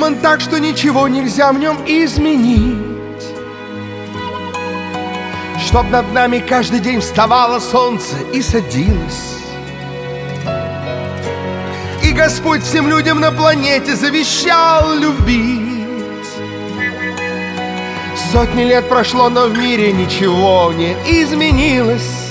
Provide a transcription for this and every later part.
он так, что ничего нельзя в нем изменить. Чтоб над нами каждый день вставало солнце и садилось. И Господь всем людям на планете завещал любить. Сотни лет прошло, но в мире ничего не изменилось.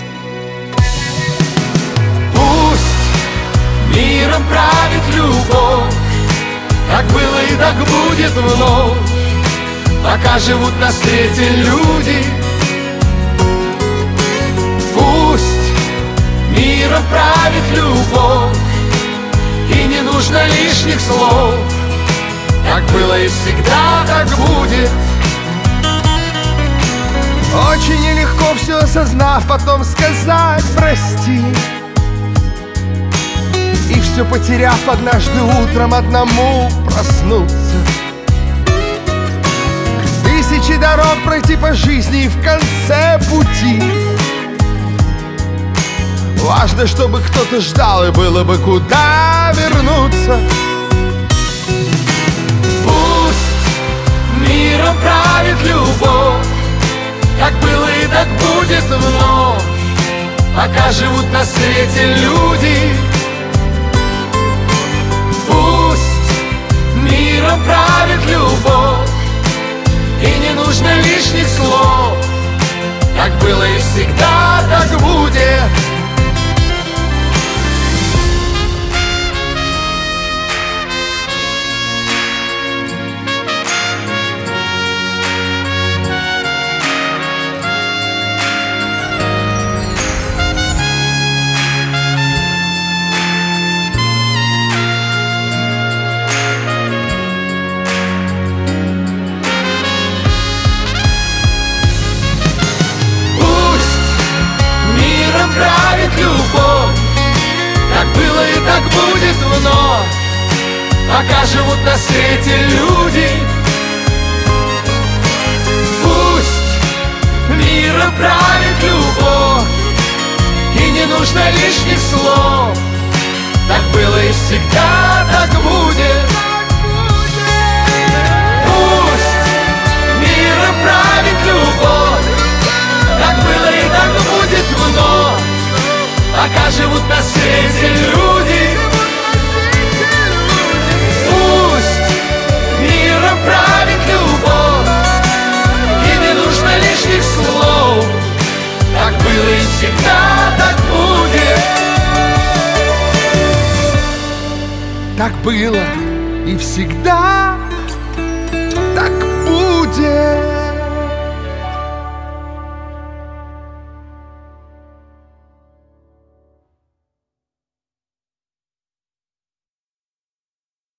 Пусть миром правит любовь, как было и так будет вновь, пока живут на свете люди. Пусть миром правит любовь, и не нужно лишних слов. Так было и всегда, так будет. Очень нелегко все осознав, потом сказать прости. И все потеряв, однажды утром одному проснуться. Тысячи дорог пройти по жизни, и в конце пути важно, чтобы кто-то ждал, и было бы куда вернуться. Пусть миром правит любовь, как было и так будет вновь, пока живут на свете люди. Пусть миром правит любовь, и не нужно лишних слов. Так было и всегда, так будет. Правит любовь, как было и так будет вновь, пока живут на свете люди. Пусть миром правит любовь, и не нужно лишних слов. Так было и всегда, так будет. Пусть миром правит любовь, как было и так будет вновь, пока живут на свете люди. Пусть миром правит любовь, и не нужно лишних слов. Так было и всегда, так будет. Так было и всегда, так будет.